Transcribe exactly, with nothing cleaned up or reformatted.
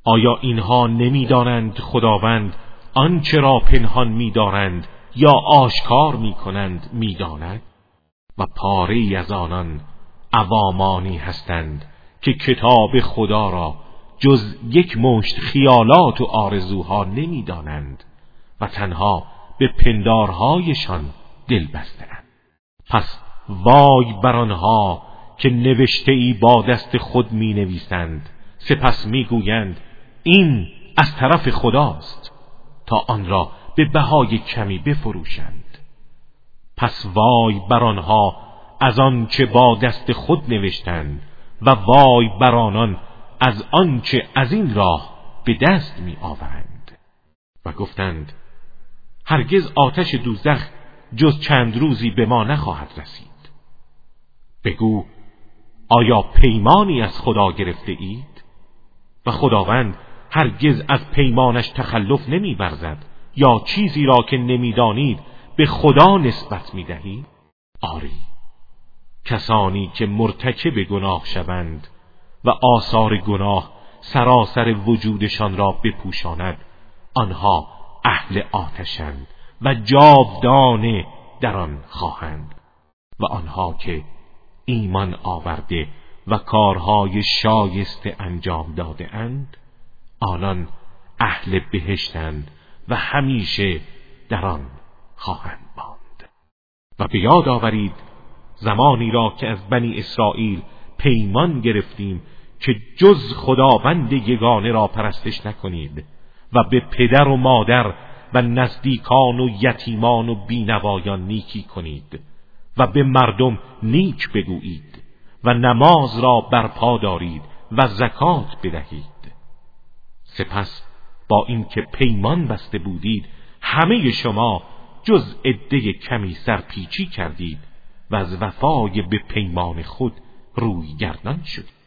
آیا اینها نمی‌دانند خداوند آنچه را پنهان می‌دارند یا آشکار می‌کنند می‌داند؟ و پاره‌ای از آنان عوامانی هستند که کتاب خدا را جز یک مشت خیالات و آرزوها نمی‌دانند و تنها به پندارهایشان دل بسته‌اند. پس وای بر آنها که نوشته‌ای با دست خود می‌نویسند سپس می‌گویند این از طرف خداست تا آن را به بهای کمی بفروشند. پس وای بر آنها از آن چه با دست خود نوشتند و وای بر آنان از آن چه از این راه به دست می آورند. و گفتند هرگز آتش دوزخ جز چند روزی به ما نخواهد رسید. بگو آیا پیمانی از خدا گرفته اید؟ و خداوند هرگز از پیمانش تخلف نمی ورزد یا چیزی را که نمی دانید به خدا نسبت می دهید؟ آری، کسانی که مرتکب گناه شوند و آثار گناه سراسر وجودشان را بپوشاند آنها اهل آتشند و جاودانه در آن خواهند. و آنها که ایمان آورده و کارهای شایسته انجام داده اند آنان اهل بهشتند و همیشه در آن خواهند ماند. و به یاد آورید زمانی را که از بنی اسرائیل پیمان گرفتیم که جز خداوند یگانه را پرستش نکنید و به پدر و مادر و نزدیکان و یتیمان و بینوایان نیکی کنید و به مردم نیک بگویید و نماز را برپا دارید و زکات بدهید. سپس با اینکه پیمان بسته بودید همه شما جز عده کمی سرپیچی کردید و از وفای به پیمان خود روی گردان شدید.